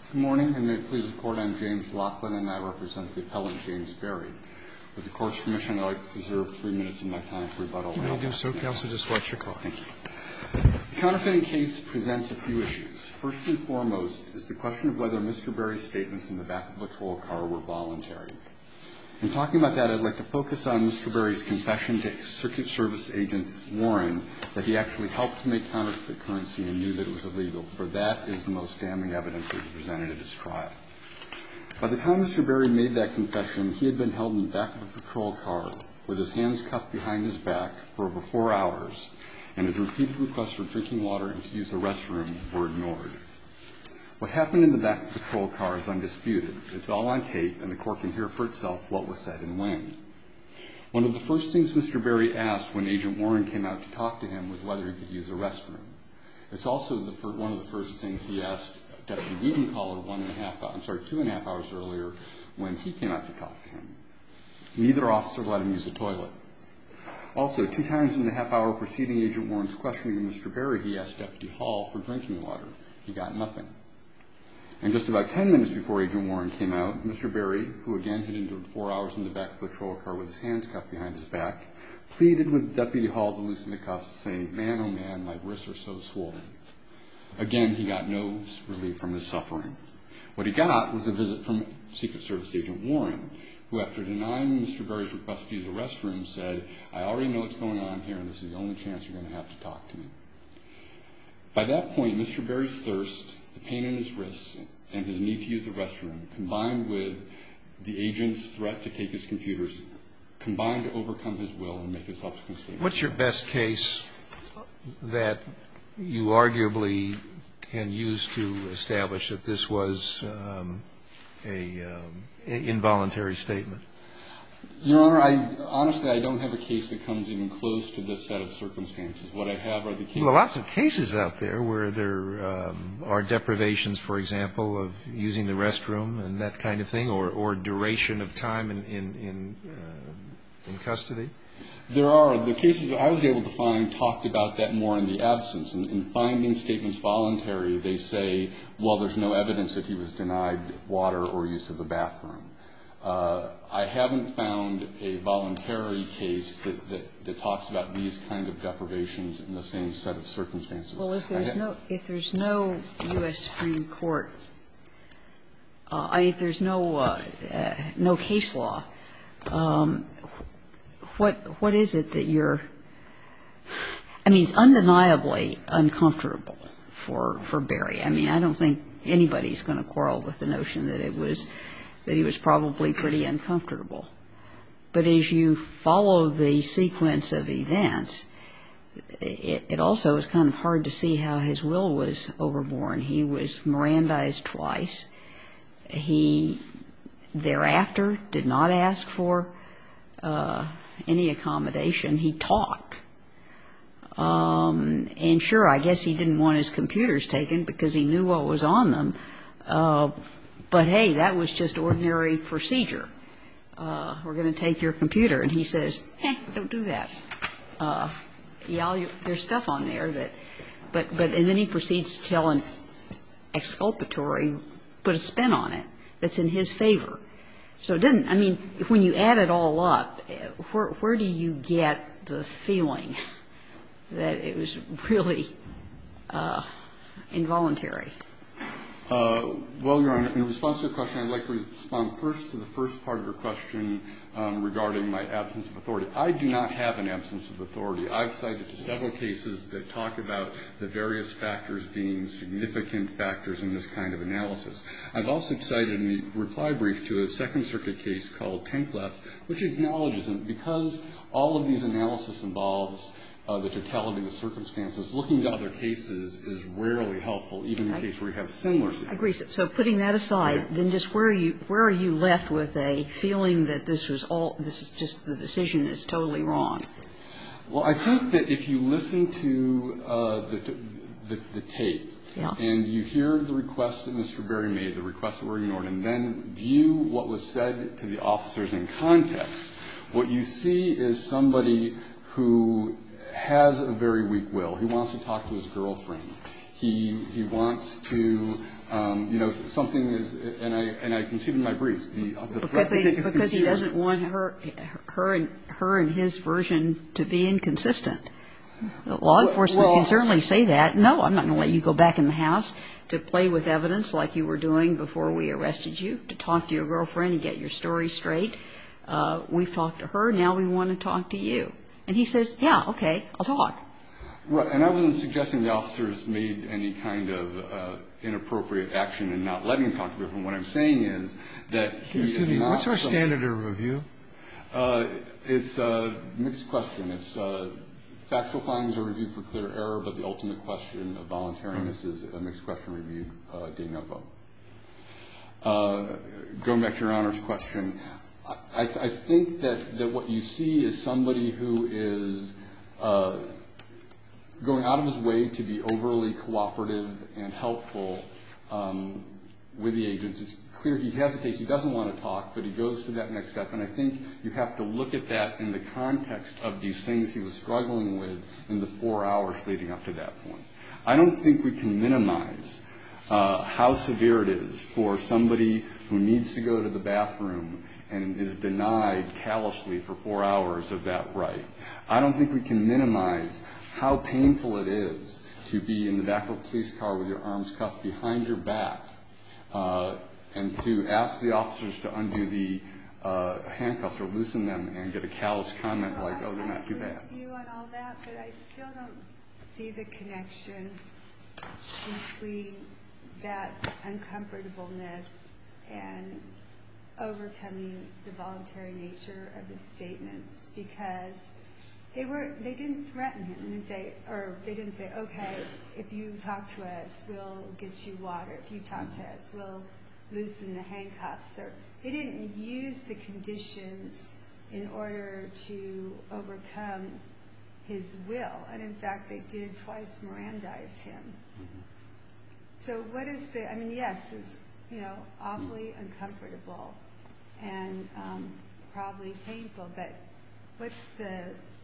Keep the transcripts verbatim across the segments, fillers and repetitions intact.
Good morning, and may it please the Court, I'm James Laughlin, and I represent the appellant James Berry. With the Court's permission, I'd like to reserve three minutes of my time for rebuttal. You may do so, Counsel. Just watch your clock. Thank you. The counterfeiting case presents a few issues. First and foremost is the question of whether Mister Berry's statements in the back of the patrol car were voluntary. In talking about that, I'd like to focus on Mister Berry's confession to Circuit Service Agent Warren that he actually helped to make counterfeit currency and knew that it was illegal, for that is the most damning evidence that was presented at his trial. By the time Mister Berry made that confession, he had been held in the back of a patrol car with his hands cuffed behind his back for over four hours, and his repeated requests for drinking water and to use the restroom were ignored. What happened in the back of the patrol car is undisputed. It's all on tape, and the Court can hear for itself what was said and when. One of the first things Mister Berry asked when Agent Warren came out to talk to him was whether he could use a restroom. It's also the fir- one of the first things he asked Deputy Wiedencaller one and a half, I'm sorry, two and a half hours earlier when he came out to talk to him. Neither officer let him use the toilet. Also, two times in the half hour preceding Agent Warren's questioning of Mister Berry, he asked Deputy Hall for drinking water. He got nothing. And just about ten minutes before Agent Warren came out, Mister Berry, who again had endured four hours in the back of the patrol car with his hands cuffed behind his back, pleaded with Deputy Hall to loosen the cuffs, saying, "Man, oh man, my wrists are so swollen." Again, he got no relief from his suffering. What he got was a visit from Secret Service Agent Warren, who, after denying Mister Berry's request to use a restroom, said, "I already know what's going on here, and this is the only chance you're going to have to talk to me." By that point, Mister Berry's thirst, the pain in his wrists, and his need to use the restroom, combined with the agent's threat to take his computers, combined to overcome his will and make his subsequent statement. What's your best case that you arguably can use to establish that this was um, a um, involuntary statement? Your Honor, I, honestly, I don't have a case that comes even close to this set of circumstances. What I have are the cases. Well, lots of cases out there where there um, are deprivations, for example, of using the restroom and that kind of thing, or, or duration of time in, in, in, uh, in custody. There are. The cases that I was able to find talked about that more in the absence. In, in finding statements voluntary, they say, well, there's no evidence that he was denied water or use of the bathroom. Uh, I haven't found a voluntary case that, that, that talks about these kind of deprivations in the same set of circumstances. Well, if there's no if there's no U S Supreme Court, uh, I mean, if there's no uh, uh, no case law, um, what what is it that you're? I mean, it's undeniably uncomfortable for for Berry. I mean, I don't think anybody's going to quarrel with the notion that it was. that he was probably pretty uncomfortable. But as you follow the sequence of events, it, it also is kind of hard to see how his will was overborne. He was Mirandized twice. He thereafter did not ask for uh, any accommodation. He talked. Um, and sure, I guess he didn't want his computers taken because he knew what was on them. Uh, But, hey, that was just ordinary procedure. Uh, we're going to take your computer. And he says, eh, don't do that. Uh, yeah, you, there's stuff on there that, but, but, and then he proceeds to tell an exculpatory, put a spin on it that's in his favor. So it didn't, I mean, if when you add it all up, where, where do you get the feeling that it was really uh, involuntary? Uh, well, Your Honor, in response to the question, I'd like to respond first to the first part of your question um, regarding my absence of authority. I do not have an absence of authority. I've cited to several cases that talk about the various factors being significant factors in this kind of analysis. I've also cited in the reply brief to a Second Circuit case called Tenkleff, which acknowledges that because all of these analysis involves Uh, the totality of the circumstances, looking to other cases is rarely helpful, even in a case where you have similar situations. I agree. So putting that aside, right. then just where are you where are you left with a feeling that this was all this is just the decision is totally wrong? Well, I think that if you listen to uh, the, the the tape yeah. and you hear the requests that Mister Berry made, the requests that were ignored, and then view what was said to the officers in context, what you see is somebody who has a very weak will. He wants to talk to his girlfriend. He he wants to, um, you know, something is, and I and I concede in my briefs, the, the because, they, because because he doesn't want her, her and her and his version to be inconsistent. Law enforcement well, can certainly say that. No, I'm not going to let you go back in the house to play with evidence like you were doing before we arrested you, to talk to your girlfriend and get your story straight. Uh, we've talked to her. Now we want to talk to you. And he says, yeah, okay, I'll talk. Right. And I wasn't suggesting the officers made any kind of uh, inappropriate action in not letting him talk to her. What I'm saying is that he Excuse is me, not. What's our some, standard of review? Uh, it's a mixed question. It's uh, factual findings are reviewed for clear error, but the ultimate question of voluntariness is a mixed question reviewed uh, de novo. Uh, going back to Your Honor's question, I, th- I think that, that what you see is somebody who is uh, going out of his way to be overly cooperative and helpful um, with the agents. It's clear he hesitates. He doesn't want to talk, but he goes to that next step. And I think you have to look at that in the context of these things he was struggling with in the four hours leading up to that point. I don't think we can minimize uh, how severe it is for somebody who needs to go to the bathroom and is denied callously for four hours of that right. I don't think we can minimize how painful it is to be in the back of a police car with your arms cuffed behind your back uh, and to ask the officers to undo the uh, handcuffs or loosen them and get a callous comment well, like, oh, they're not too bad. I agree with you on all that, but I still don't see the connection between that uncomfortableness and overcoming the voluntary nature of the statements, because they were they didn't threaten him and say, or they didn't say, okay, if you talk to us, we'll get you water. If you talk to us, we'll loosen the handcuffs. Or they didn't use the conditions in order to overcome his will. And in fact, they did twice Mirandize him. Mm-hmm. So what is the? I mean, yes, it's you know awfully uncomfortable and um, probably painful, but what's the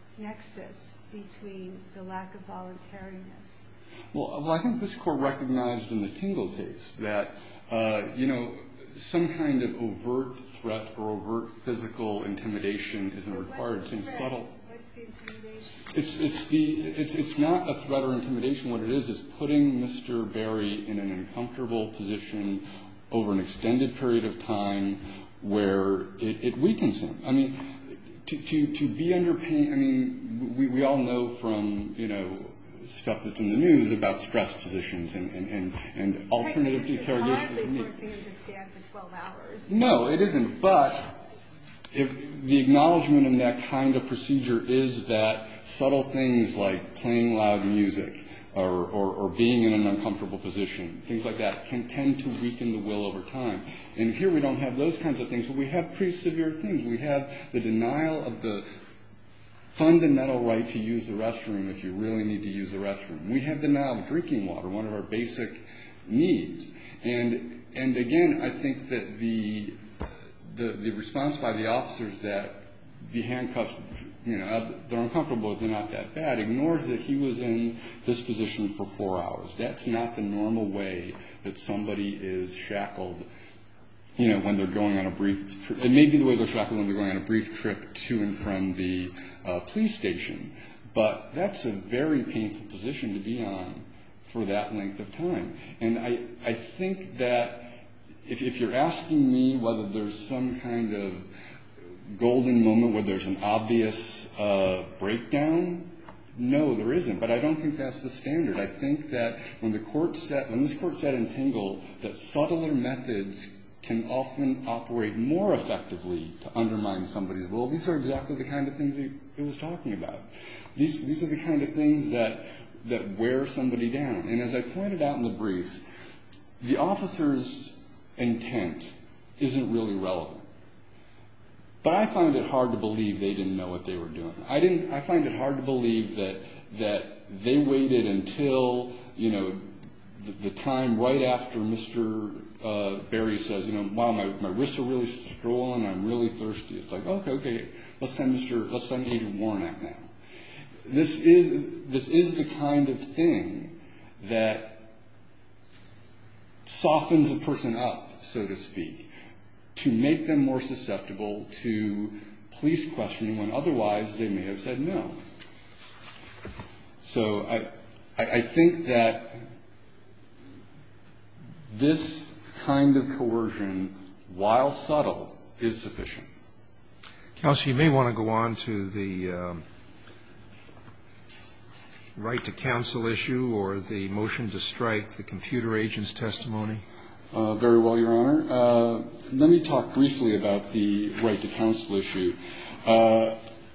nexus between the lack of voluntariness? Well, well I think this court recognized in the Tingle case that, uh, you know, some kind of overt threat or overt physical intimidation isn't but required. It's in subtle. What's the intimidation? It's it's the it's it's not a threat or intimidation. What it is is putting Mister Berry in an uncomfortable position over an extended period of time where it, it weakens him. I mean, to, to, to be under pain, I mean, we, we all know from, you know, stuff that's in the news about stress positions and, and, and, and alternative interrogation techniques. This is hardly forcing him to stand for twelve hours. No, it isn't. But if the acknowledgement in that kind of procedure is that subtle things like playing loud music or, or, or being in an uncomfortable position, things like that, can tend to weaken the will over time. And here we don't have those kinds of things, but we have pretty severe things. We have the denial of the fundamental right to use the restroom if you really need to use the restroom. We have denial of drinking water, one of our basic needs. And and again, I think that the the, the response by the officers that the handcuffs, you know, they're uncomfortable, but they're not that bad, ignores that he was in this position for four hours. That's not the normal way that somebody is shackled, you know, when they're going on a brief trip. It may be the way they're shackled when they're going on a brief trip to and from the uh, police station, but that's a very painful position to be on for that length of time. And I, I think that if, if you're asking me whether there's some kind of golden moment where there's an obvious uh, breakdown, no, there isn't. But I don't think that's the standard. I think that when the court said, when this court said in Tingle that subtler methods can often operate more effectively to undermine somebody's will, these are exactly the kind of things it, it was talking about. These these are the kind of things that that wear somebody down. And as I pointed out in the briefs, the officer's intent isn't really relevant. But I find it hard to believe they didn't know what they were doing. I didn't. I find it hard to believe that that they waited until, you know, the, the time right after Mister Uh, Berry says, you know, wow, my, my wrists are really swollen, I'm really thirsty. It's like, okay, okay, let's send Mister Let's send Agent Warnock now. This is this is the kind of thing that softens a person up, so to speak, to make them more susceptible to police questioning when otherwise they may have said no. So I, I think that this kind of coercion, while subtle, is sufficient. Counsel, you may want to go on to the um, right to counsel issue or the motion to strike the computer agent's testimony. Uh, very well, Your Honor. Uh, let me talk briefly about the right to counsel issue. Uh,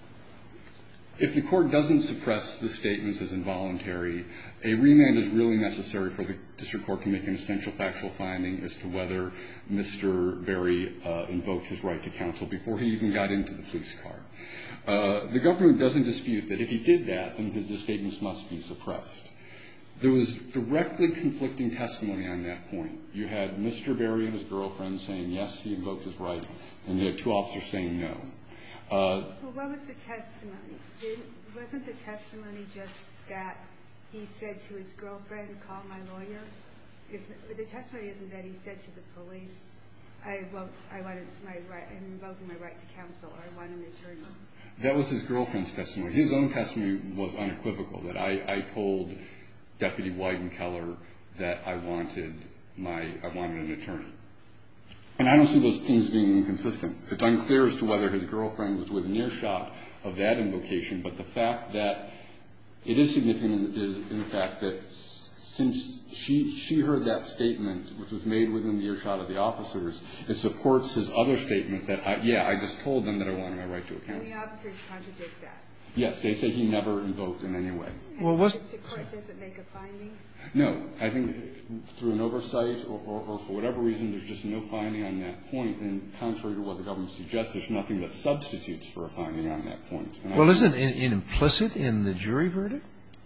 if the court doesn't suppress the statements as involuntary, a remand is really necessary for the district court to make an essential factual finding as to whether Mister Berry uh, invoked his right to counsel before he even got into the police car. Uh, the government doesn't dispute that if he did that, then the statements must be suppressed. There was directly conflicting testimony on that point. You had Mister Berry and his girlfriend saying, yes, he invoked his right, and you had two officers saying no. Uh, well, what was the testimony? Did, wasn't the testimony just that he said to his girlfriend, call my lawyer? Is, the testimony isn't that he said to the police, I, invoked, I wanted my right, I'm invoking my right to counsel, or I want an attorney. That was his girlfriend's testimony. His own testimony was unequivocal, that I, I told Deputy Weidenkeller that I wanted my, I wanted an attorney. And I don't see those things being inconsistent. It's unclear as to whether his girlfriend was within earshot of that invocation, but the fact that it is significant is in the fact that since she, she heard that statement, which was made within the earshot of the officers, it supports his other statement that, I, yeah, I just told them that I wanted my right to a counsel. And the officers contradict that? Yes, they say he never invoked in any way. And well, was the district court doesn't make a finding? No. I think through an oversight or, or, or for whatever reason, there's just no finding on that point. And contrary to what the government suggests, there's nothing that substitutes for a finding on that point. And well, isn't it implicit in the jury verdict?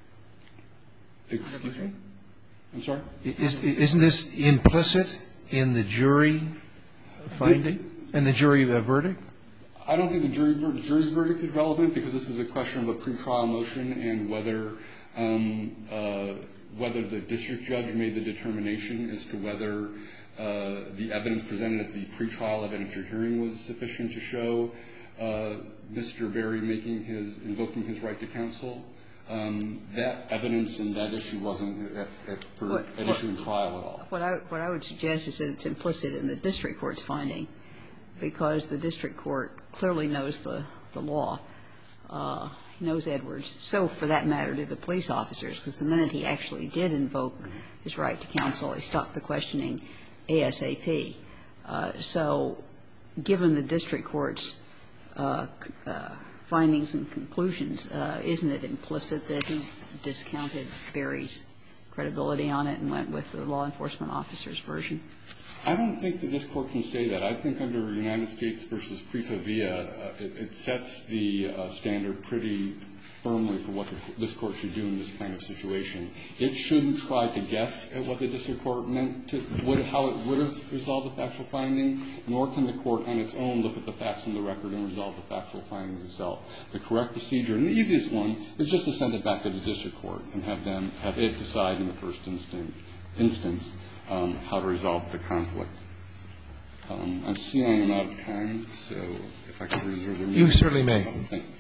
Excuse me? I'm sorry? Is, isn't this implicit in the jury finding and the jury verdict? I don't think the jury, the jury's verdict is relevant because this is a question of a pretrial motion and whether um, uh, whether the district judge made the determination as to whether uh, the evidence presented at the pretrial evidentiary hearing was sufficient to show uh, Mister Berry making his invoking his right to counsel. Um, that evidence and that issue wasn't at, at, for what, an what, issue in trial at all. What I, what I would suggest is that it's implicit in the district court's finding because the district court clearly knows the, the law, uh, knows Edwards. So, for that matter, did the police officers, because the minute he actually did invoke his right to counsel, he stopped the questioning ASAP. Uh, so, given the district court's uh, uh, findings and conclusions, uh, isn't it implicit that he discounted Berry's credibility on it and went with the law enforcement officer's version? I don't think that this Court can say that. I think under United States v. Preta Villa, uh, it, it sets the uh, standard pretty firmly for what the, this Court should do in this kind of situation. It shouldn't try to guess at what the district court meant to, what, how it would have resolved the factual finding, nor can the Court on its own look at the facts in the record and resolve the factual findings itself. The correct procedure, and the easiest one, is just to send it back to the district court and have them, have it decide in the first instant, instance um, how to resolve the conflict. Um, I see I am out of time, so if I could reserve the You certainly may. Thank you.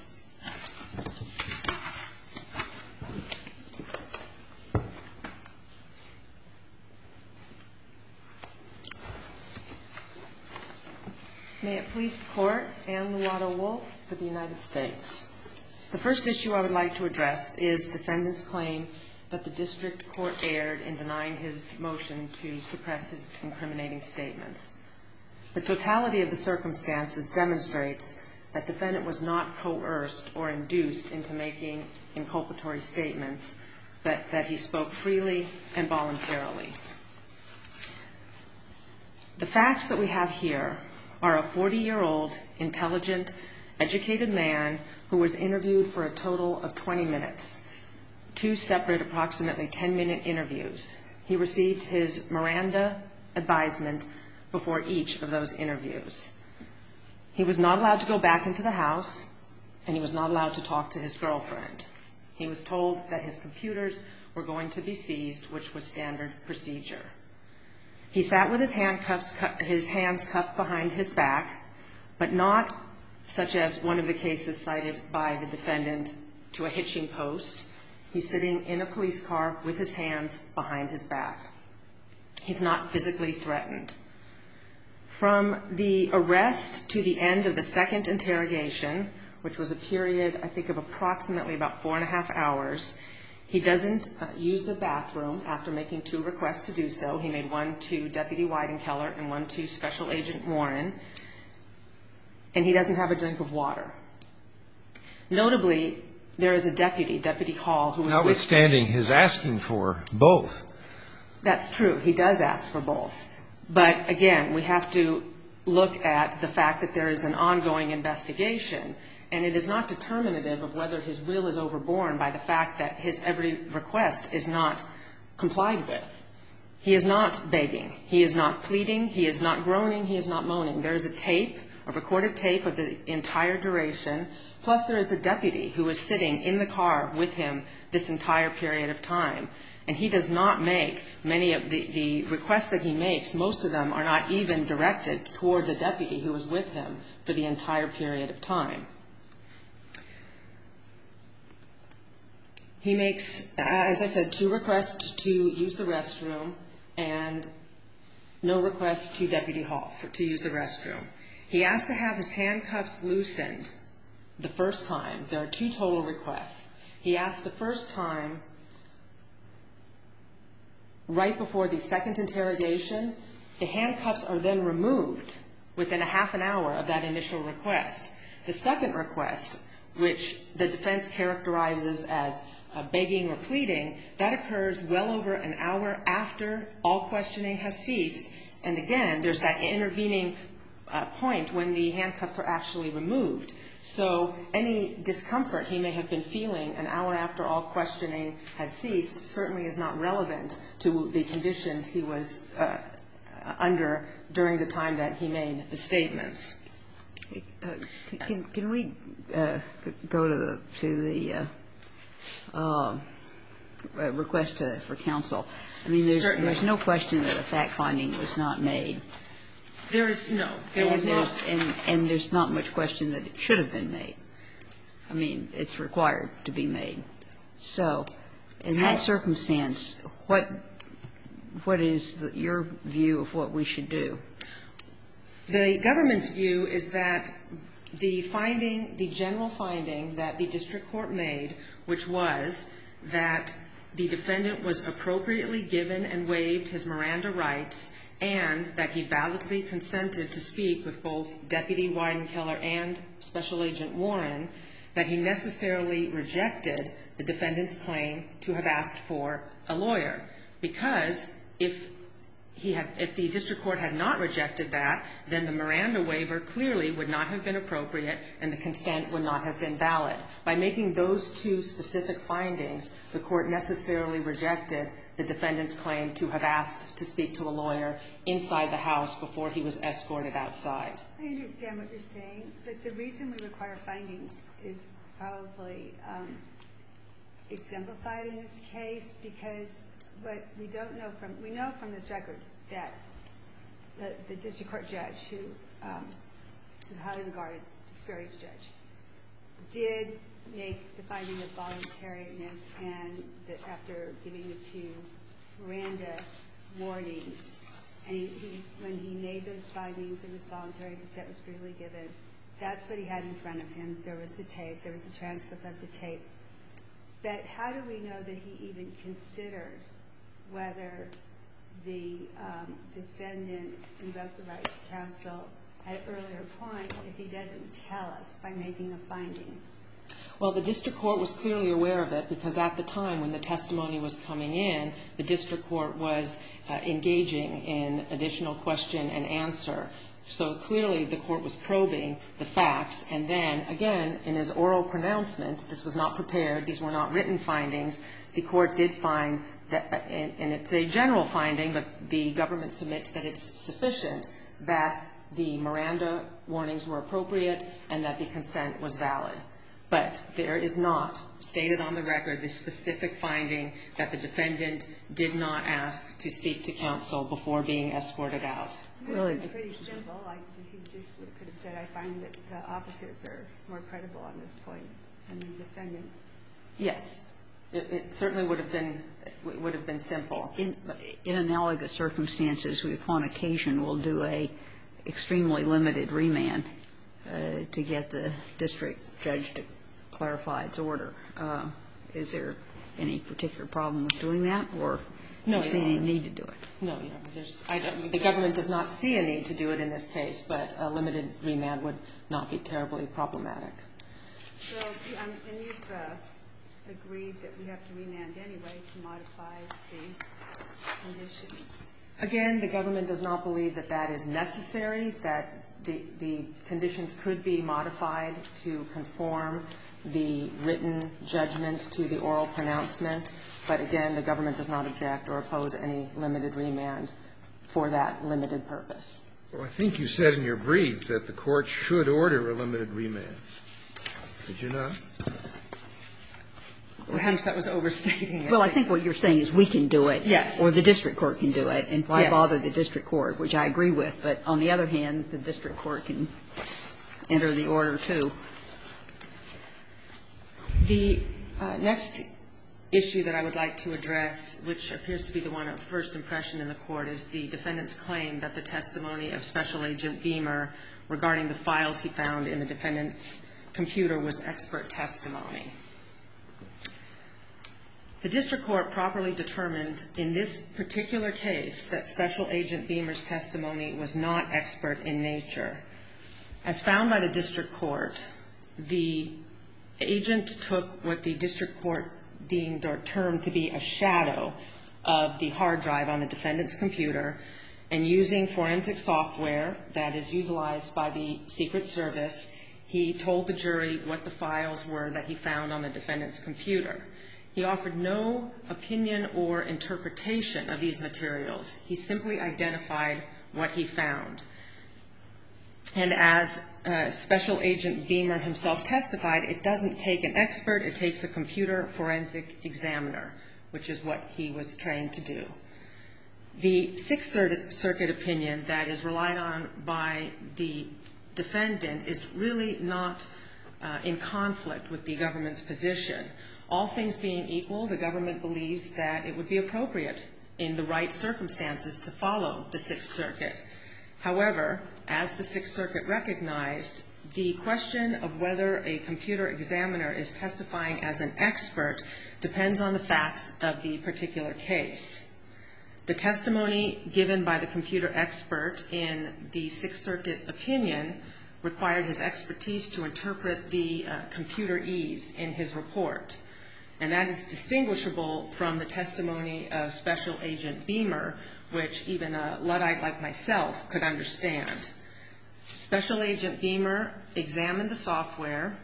May it please the Court, Anne Luato-Wolf for the United States. The first issue I would like to address is defendant's claim that the district court erred in denying his motion to suppress his incriminating statements. The totality of the circumstances demonstrates that defendant was not coerced or induced into making inculpatory statements, but that he spoke freely and voluntarily. The facts that we have here are a forty-year-old, intelligent, educated man who was interviewed for a total of twenty minutes, two separate approximately ten-minute interviews. He received his Miranda advisement before each of those interviews. He was not allowed to go back into the house, and he was not allowed to talk to his girlfriend. He was told that his computers were going to be seized, which was standard procedure. He sat with his handcuffs, his hands cuffed behind his back, but not such as one of the cases cited by the defendant to a hitching post. He's sitting in a police car with his hands behind his back. He's not physically threatened. From the arrest to the end of the second interrogation, which was a period, I think, of approximately about four and a half hours, he doesn't uh, use the bathroom after making two requests to do so. He made one to Deputy Weidenkeller and one to Special Agent Warren. And he doesn't have a drink of water. Notably, there is a deputy, Deputy Hall, who was notwithstanding his asking for both. That's true. He does ask for both. But again, we have to look at the fact that there is an ongoing investigation, and it is not determinative of whether his will is overborne by the fact that his every request is not complied with. He is not begging. He is not pleading. He is not groaning. He is not moaning. There is a tape, a recorded tape of the entire duration, plus there is a deputy who is sitting in the car with him this entire period of time. And he does not make many of the, the requests that he makes, most of them are not even directed toward the deputy who was with him for the entire period of time. He makes, as I said, two requests to use the restroom and no request to Deputy Hall for, to use the restroom. He asked to have his handcuffs loosened the first time. There are two total requests. He asked the first time right before the second interrogation. The handcuffs are then removed within a half an hour of that initial request. The second request, which the defense characterizes as uh, begging or pleading, that occurs well over an hour after all questioning has ceased. And again, there's that intervening uh, point when the handcuffs are actually removed. So any discomfort he may have been feeling an hour after all questioning had ceased certainly is not relevant to the conditions he was uh, under during the time that he made the statements. Uh, can, can we uh, go to the, to the uh, uh, request to, for counsel? I mean, there's, there's no question that a fact finding was not made. There is no. There and was not. And, and there's not much question that it should have been made. I mean, it's required to be made. So in that circumstance, what what is the, your view of what we should do? The government's view is that the finding, the general finding that the district court made, which was that the defendant was appropriately given and waived his Miranda rights, and that he validly consented to speak with both Deputy Weidenkeller and Special Agent Warren, that he necessarily rejected the defendant's claim to have asked for a lawyer. Because if he had, if the district court had not rejected that, then the Miranda waiver clearly would not have been appropriate and the consent would not have been valid. By making those two specific findings, the court necessarily rejected the defendant's claim to have asked to speak to a lawyer inside the house before he was escorted outside. I understand what you're saying, but the reason we require findings is probably um, exemplified in this case, because what we don't know from, we know from this record that the, the district court judge, who um, is a highly regarded, experienced judge, did make the finding of voluntariness, and that after giving the two Miranda warnings, and he, he, when he made those findings, it was voluntary, consent was freely given. That's what he had in front of him. There was the tape. There was a transcript of the tape. But how do we know that he even considered whether the um, defendant invoked the right to counsel at an earlier point if he doesn't tell us by making a finding? Well, the district court was clearly aware of it, because at the time when the testimony was coming in, the district court was uh, engaging in additional question and answer. So clearly the court was probing the facts. And then, again, in his oral pronouncement, this was not prepared, these were not written findings, the court did find that, and, and it's a general finding, but the government submits that it's sufficient, that the Miranda warnings were appropriate and that the consent was valid. But there is not stated on the record the specific finding that the defendant did not ask to speak to counsel before being escorted out. Well, it's pretty simple. Like, he just could have said, I find that the officers are more credible on this point than the defendant. Yes. It, it certainly would have been would have been simple. In, in analogous circumstances, we upon occasion will do a extremely limited remand uh, to get the district judge to clarify its order. Uh, is there any particular problem with doing that, or no, do you see any need to do it? No, Your Honor. There's, I don't, the government does not see a need to do it in this case, but a limited remand would not be terribly problematic. So, um, and you've uh, agreed that we have to remand anyway to modify the conditions. Again, the government does not believe that that is necessary, that the, the conditions could be modified to conform the written judgment to the oral pronouncement. But again, the government does not object or oppose any limited remand for that limited purpose. Well, I think you said in your brief that the court should order a limited remand. Did you not? Perhaps that was overstating it. Well, I think what you're saying is we can do it. Yes. Or the district court can do it. And why Yes. bother the district court, which I agree with. But on the other hand, the district court can enter the order, too. The uh, next issue that I would like to address, which appears to be the one of first impression in the court, is the defendant's claim that the testimony of Special Agent Beamer regarding the files he found in the defendant's computer was expert testimony. The district court properly determined in this particular case that Special Agent Beamer's testimony was not expert in nature. As found by the district court, the agent took what the district court deemed or termed to be a shadow of the hard drive on the defendant's computer, and using forensic software that is utilized by the Secret Service, he told the jury what the files were that he found on the defendant's computer. He offered no opinion or interpretation of these materials. He simply identified what he found. And as uh, Special Agent Beamer himself testified, it doesn't take an expert, it takes a computer forensic examiner, which is what he was trained to do. The Sixth Circuit opinion that is relied on by the defendant is really not uh, in conflict with the government's position. All things being equal, the government believes that it would be appropriate in the right circumstances to follow the Sixth Circuit. However, as the Sixth Circuit recognized, the question of whether a computer examiner is testifying as an expert depends on the facts of the particular case. The testimony given by the computer expert in the Sixth Circuit opinion required his expertise to interpret the uh, computerese in his report. And that is distinguishable from the testimony of Special Agent Beamer, which even a Luddite like myself could understand. Special Agent Beamer examined the software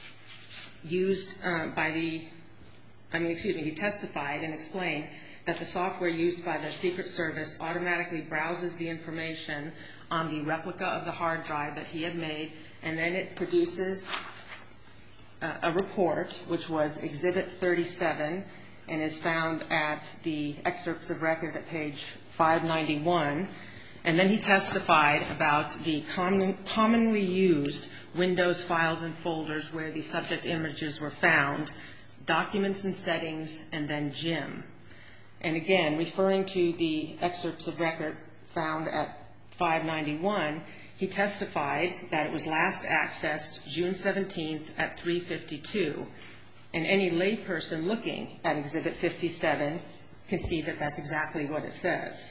used uh, by the, I mean, excuse me, he testified and explained that the software used by the Secret Service automatically browses the information on the replica of the hard drive that he had made, and then it produces uh, a report, which was Exhibit thirty-seven, and is found at the excerpts of record at page five ninety-one. And then he testified about the common, commonly used Windows files and folders where the subject images were found, documents and settings, and then Jim. And again, referring to the excerpts of record found at five ninety-one, he testified that it was last accessed June seventeenth at three fifty-two. And any layperson looking at Exhibit fifty-seven can see that that's exactly what it says.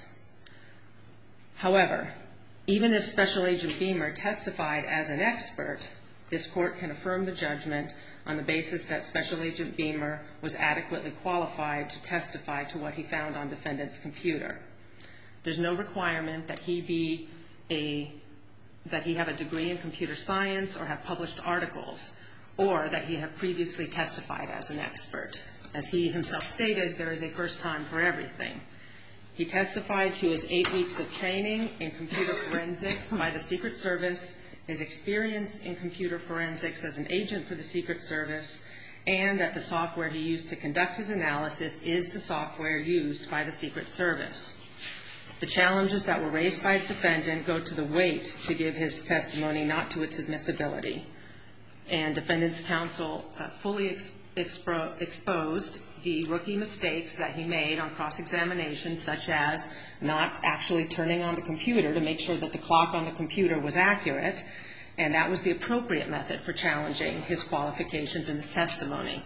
However, even if Special Agent Beamer testified as an expert, this court can affirm the judgment on the basis that Special Agent Beamer was adequately qualified to testify to what he found on defendant's computer. There's no requirement that he be a, that he have a degree in computer science or have published articles, or that he have previously testified as an expert. As he himself stated, there is a first time for everything. He testified to his eight weeks of training in computer forensics by the Secret Service his experience in computer forensics as an agent for the Secret Service, and that the software he used to conduct his analysis is the software used by the Secret Service. The challenges that were raised by the defendant go to the weight to give his testimony, not to its admissibility. And defendant's counsel uh, fully ex- expo- exposed the rookie mistakes that he made on cross-examination, such as not actually turning on the computer to make sure that the clock on the computer was accurate, and that was the appropriate method for challenging his qualifications in his testimony.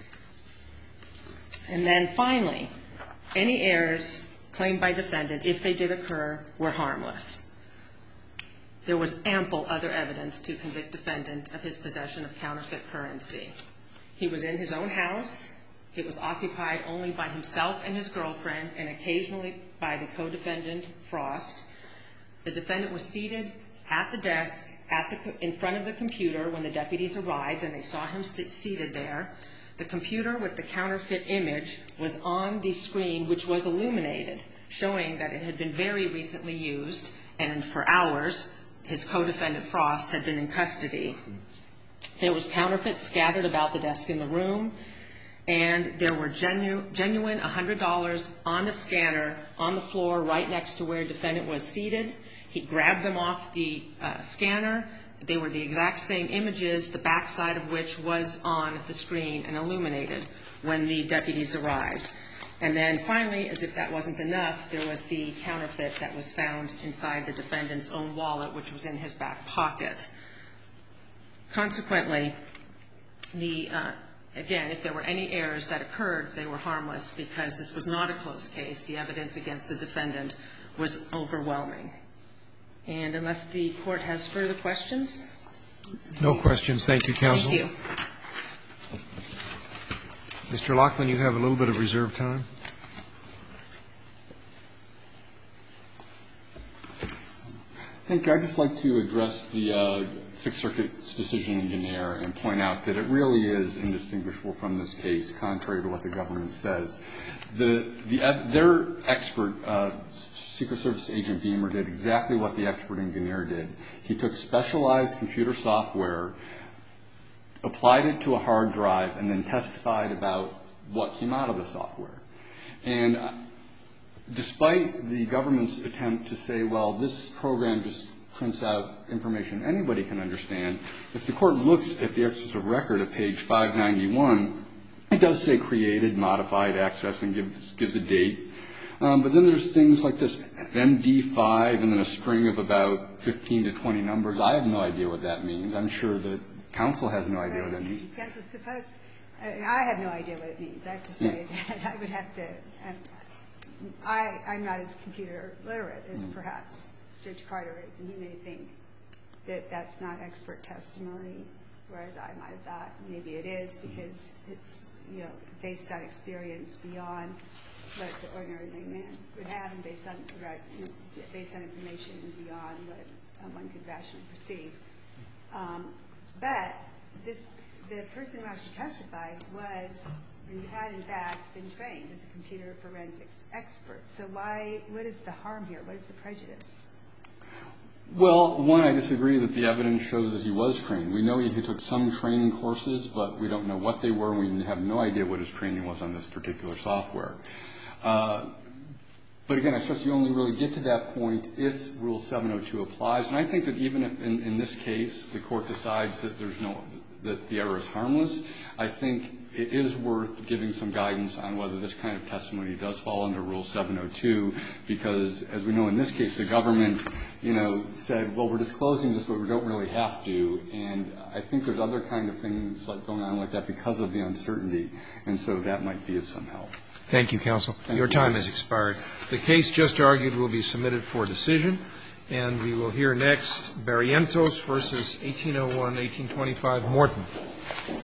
And then finally, any errors claimed by defendant, if they did occur, were harmless. There was ample other evidence to convict defendant of his possession of counterfeit currency. He was in his own house. It was occupied only by himself and his girlfriend, and occasionally by the co-defendant, Frost. The defendant was seated at the desk at the, in front of the computer when the deputies arrived, and they saw him sit, seated there. The computer with the counterfeit image was on the screen, which was illuminated, showing that it had been very recently used, and for hours his co-defendant, Frost, had been in custody. There was counterfeit scattered about the desk in the room, and there were genu- genuine one hundred dollars on the scanner on the floor right next to where defendant was seated. He grabbed them off the uh, scanner. They were the exact same images, the backside of which was on the screen and illuminated when the deputies arrived. And then finally, as if that wasn't enough, there was the counterfeit that was found inside the defendant's own wallet, which was in his back pocket. Consequently, the, uh, again, if there were any errors that occurred, they were harmless because this was not a close case. The evidence against the defendant was overwhelming. And unless the Court has further questions? No questions. Thank you, counsel. Thank you. Mister Laughlin, you have a little bit of reserved time. Thank you. I'd just like to address the uh, Sixth Circuit's decision in Guinere and point out that it really is indistinguishable from this case, contrary to what the government says. The, the, their expert, uh, Secret Service agent Beamer, did exactly what the expert in Guinere did. He took specialized computer software, applied it to a hard drive, and then testified about what came out of the software. And uh, despite the government's attempt to say, well, this program just prints out information anybody can understand, if the Court looks at the excerpt of record at page five ninety-one, it does say created, modified, access, and gives, gives a date. Um, but then there's things like this M D five and then a string of about fifteen to twenty numbers. I have no idea what that means. I'm sure that counsel has no idea what that means. Counsel, suppose, uh, I have no idea what it means. I have to say yeah. that I would have to, um, I, I'm not as computer literate as mm. perhaps Judge Carter is, and he may think that that's not expert testimony, whereas I might have thought maybe it is because it's, you know, based on experience beyond what the ordinary layman would have and based on, based on information beyond what um, one could rationally perceive. Um, but this, the person who actually testified was, and had in fact been trained as a computer forensics expert. So why, what is the harm here? What is the prejudice? Well, one, I disagree that the evidence shows that he was trained. We know he took some training courses, but we don't know what they were, and we have no idea what his training was on this particular software. Uh, but again, I stress you only really get to that point if Rule seven oh two applies. And I think that even if in, in this case the Court decides that there's no, that the error is harmless, I think it is worth giving some guidance on whether this kind of testimony does fall under Rule seven oh two, because as we know in this case, the government, you know, said, well, we're disclosing this, but we don't really have to. And I think there's other kind of things like going on like that because of the uncertainty. And so that might be of some help. Thank you, counsel. Thank Your you. time has expired. The case just argued will be submitted for decision. And we will hear next Barrientos versus eighteen oh one, eighteen twenty-five Morton.